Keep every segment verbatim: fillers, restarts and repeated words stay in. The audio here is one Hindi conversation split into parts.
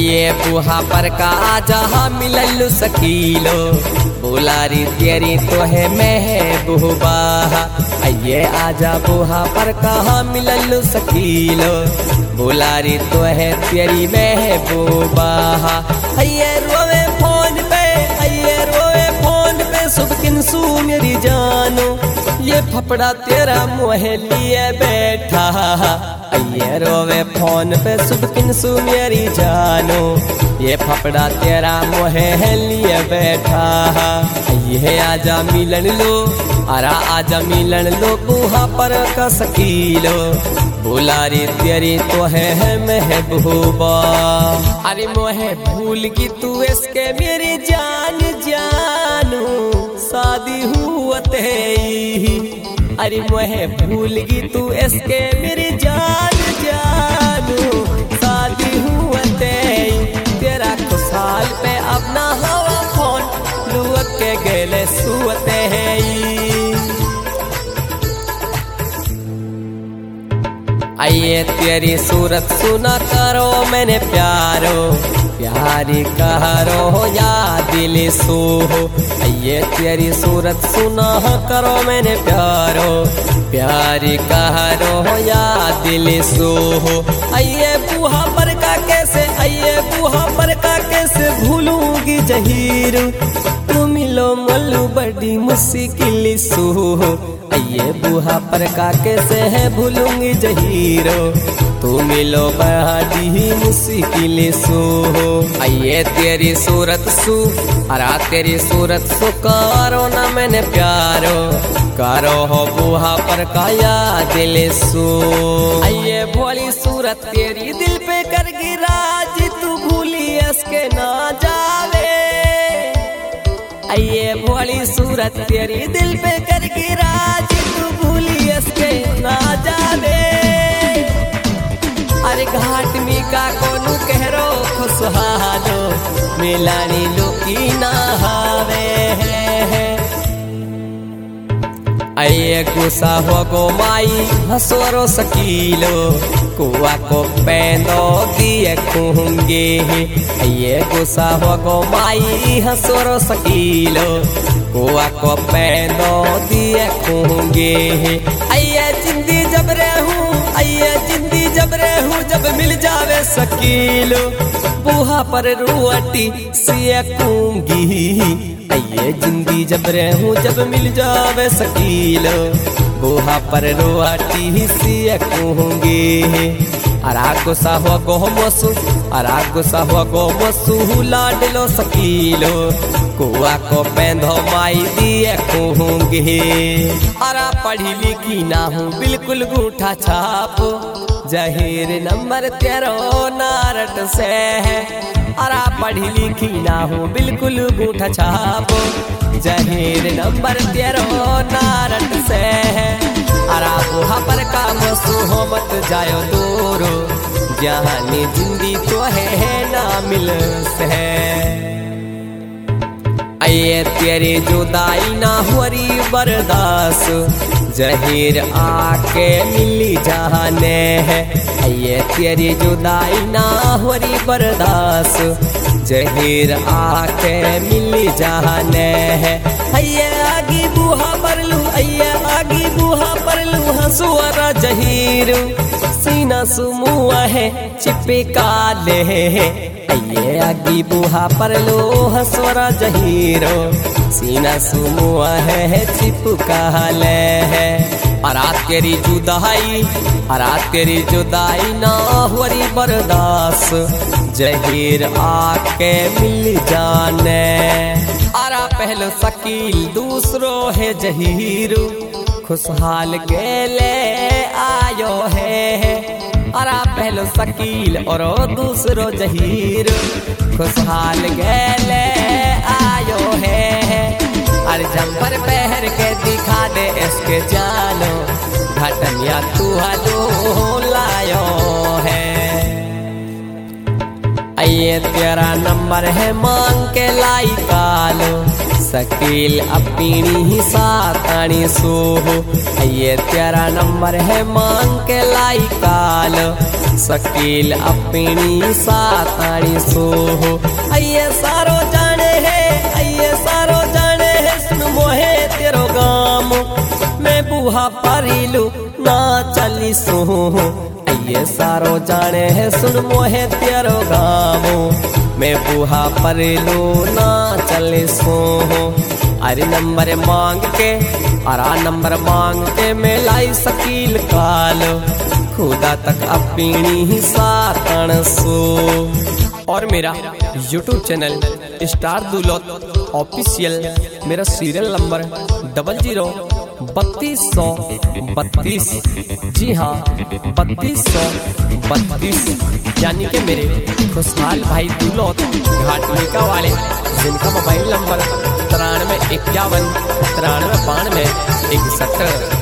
ये बुहा पर का जहाँ मिलल सकीलो बुलारी तेरी तो है महबूबा। ये आजा बुहा पर कहाँ मिलल सकीलो बुलारी तो है तेरी महबूबा। ये रोवे फोन पे ये रोवे फोन पे सुबह किनसू मेरी जानो ये फपड़ा तेरा मोहे लिए बैठा। ये रोवे फोन पे सुबह किनसू मेरी जानो ये फपड़ा तेरा मोहे लिए बैठा। ये आजा मिलन लो अरा आजा मिलन लो बुहा पर का सकीलो बुलारी तेरी तो है महबूबा। अरे मोहे भूल की तू इसके मेरी जान जानू शादी हुआ तेरी। अरे मोहे भूल की तू इसके मेरी जान जानू शादी हुआ तेरी। तेरा खुशहाल पे अपना हवा फोन लुक के गले सुते है। आइए तेरी सूरत सुना करो मैंने प्यारो प्यारी करो या दिल सो हो। आइए तेरी सूरत सुना करो मैंने प्यारो प्यारी करो या दिल सो हो। आइए बुहा पर का कैसे आइए बुहा पर का कैसे भूलूंगी जहीर तू मिलो मल्लू बड़ी मुश्किल सो हो। आइए बुहा पर का कैसे है भूलूंगी जहीरो तू मिलो बड़ी मुश्किल सो हो। आइए तेरी सूरत सु अरा तेरी सूरत सु करो ना मैंने प्यारो करो हो बुहा पर का या दिल सो। आइए भोली सूरत तेरी दिल पे कर राज तू भूली इसके ना जावे। आइए भोली सूरत तेरी दिल पे कर राज तू भूली इसके ना जावे। अरे घाट मी का कोनु कहरो खुशहालो मिलानी लुकी ना हावे। आइए गुस्सा हो गो माई हसोरो सकीलो कुआ को पैंदो दिए खूंगे। आइए गुस्सा हो गो माई हसोरो सकीलो कुआ को पैंदो दिए खूंगे। आइए जिंदी जब रहूं आइए जिंदी जब रहूं जब मिल जावे सकीलो बुहा पर रोटी सेकूंगी। आइए जिंदी जब रहूं जब मिल जावे सकीलो बुहा पर रोटी सेकूंगी। अरा गुस्सा हो गो मसू अरा गुस्सा हो गो मसू लाडलो सकीलो कुआ को पैंधो माई दिए खूंगी। अरा पढ़ी लिखी ना हूँ बिल्कुल गूठा छाप जहीर नंबर तेरो नारट से है। अरा पढ़ी लिखी ना हूँ बिल्कुल गूठा छाप जहीर नंबर तेरो नारट से है। अरा बुहा पर का मसू हो मत जायो दूरो जहानी जिंदी तो है ना मिल से। आइए तेरी जुदाई ना हुरी बर्दास जहीर आके मिली जाने है। आइए तेरी जुदाई ना हुरी बर्दास जहीर आके मिली जाने है। आइए आगी बुहा पर लू आइए आगी बुहा पर लू हंसुआरा जहीर सीना सुमुआ है चिपका ले। आइए आगी बुहा पर लो हंसुआरा जहीरो सीना सुमुआ है चिपका ले। अरात तेरी जुदाई अरात तेरी जुदाई ना हुरी बर्दास जहीर आके मिल जाने। अरा पहलो शकील दूसरो है जहीर खुशहाल गेले आयो है। अरा पहलो शकील और दूसरो जहीर खुशहाल गेले आयो है। अरे जंपर पहर के दिखा दे इसके जानो घटनिया तू हलो लायो है। आइए तेरा नंबर है मांग के लाई कालो शकील अपनी ही सातानी सोहो। ये तेरा नंबर है मांग के लाई काल, शकील अपनी सातानी सोहो। ये सारो जाने है, ये सारो जाने है, सुन मोहे तेरो गाम मैं बूहा परिलू ना चली सोहो। ये सारो जाने है, सुन मोहे तेरो गामो मैं बूहा परिलू ना चले सोहो। अरे नंबर मांग के, अरा नंबर मांग के मैं लाई शकील काल, खुदा तक अपनी ही सातन सो। और मेरा YouTube channel star Dulaut official, मेरा सीरियल नंबर डबल जीरो बत्तीस सौ बत्तीस, जी हाँ बत्तीस सौ बत्तीस, यानी कि मेरे खुशहाल भाई दुलौत घाटलिका वाले, जिनका मोबाइल नंबर तिरानवे इक्यावन तिरानवे बानवे इकसठ।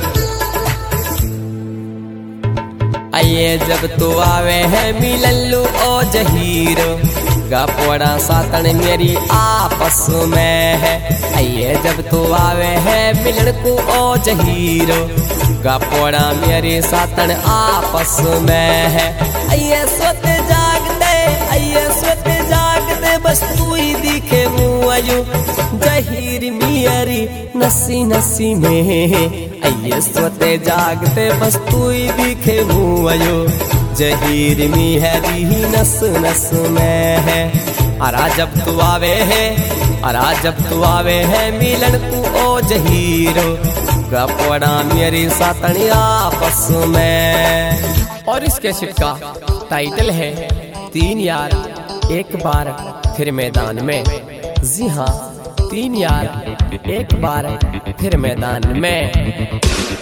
आइए जब तू आवे है मिलल्लू ओ जहीर, गपोड़ा सातन मेरी आपस में है। आइए जब तू आवे है मिलन को ओ जहीरो, गपोड़ा मेरी सातन आपस में है। आइए सोते जागते, आइए सोते जागते, बस तू ही दिखे मुआयु जहीर मेरी नसी नसी में। आइए सोते जागते, बस तू ही दिखे मुआयु जहीर मेरी नस नस में है। अरा जब तू आवे है, अरा जब तू आवे है मिलन को ओ जहीरो, गपोड़ा मेरी सातनी आपस में। और इस कैसेट का टाइटल है तीन यार एक बार फिर मैदान में। जी हाँ, तीन यार एक बार फिर मैदान में।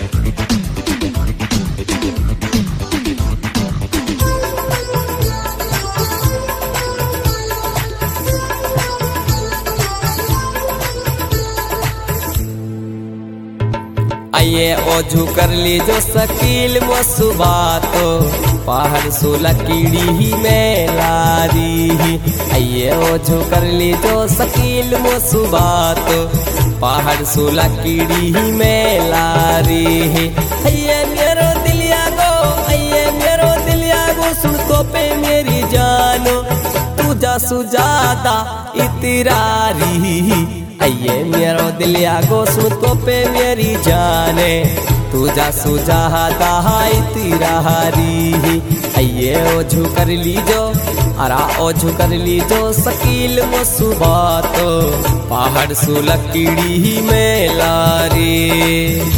आइए ओझू कर ली जो शकील मसुबातो, पहाड़ सोला कीड़ी ही में लारी। आइए ओझू कर ली जो शकील मसुबातो, पहाड़ सोला कीड़ी ही में लारी। आइए मेरो दिलिया गो, आइए मेरो दिलिया गो, सुन तो पे मेरी जानो तू जा सुजादा इतरारी। आइए मेरो दिलिया गो, सुन तो पे मेरी जाने तू जा सुजादा इतरारी। आइए ओझू कर ली जो, अरा ओझू कर ली जो शकील मसुबातो, पहाड़ सोला कीड़ी ही में लारी।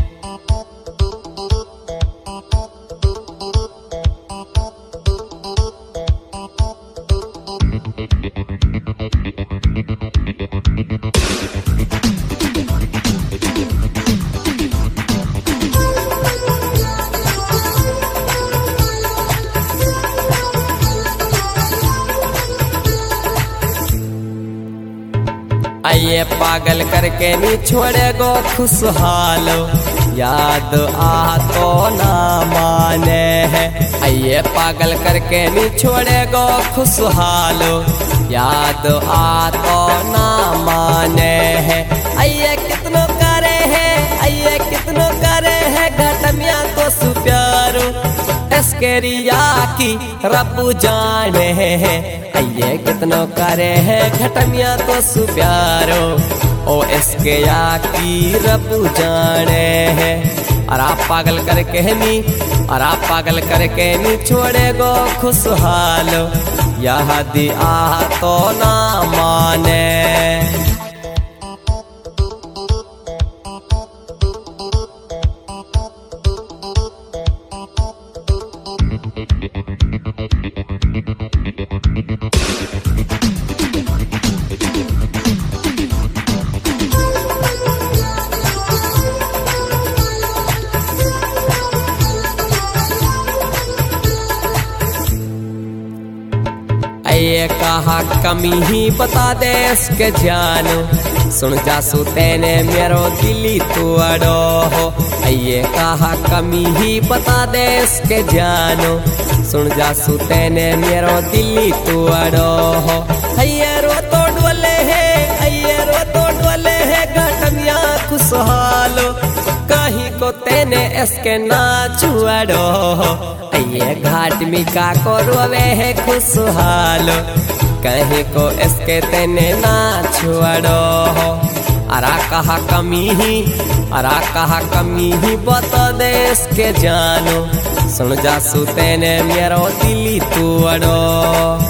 आइए पागल करके नी छोड़े गो खुशहालो, याद आ तो ना माने है। आइए पागल करके नी छोड़े गो खुशहालो, याद आ तो ना माने है। आइए कितनो करे है, आइए कितनो करे है, घटमिया तो सुप्यारो एस्केरिया की रब जाने है। आइए कितनो करे है, घटमिया तो सुप्यारो ओ एस्केया की रब जाने है। और आप पागल करके नी, और आप पागल करके नी छोड़े गो खुशहालो, यह दिया तो ना माने। ये कहा कमी ही बता दे इसके जानो, सुन जासू तेने मेरो दिली तू अड़ो हो। ये कहा कमी ही बता दे इसके जानो, सुन जासू तेने मेरो दिली तू अड़ो हो। ये रो तो डोले है, ये रो तो डोले खुशहालो कहीं को तेने इसके ना छुआड़ो ये घाट में का करोवे है खुशहालो कहीं को इसके तेने ना छुआड़ो अरा कहा कमी ही अरा कहा कमी ही बता दे इसके जानो सुन जा सुतेने मेरो दिली तू अड़ो।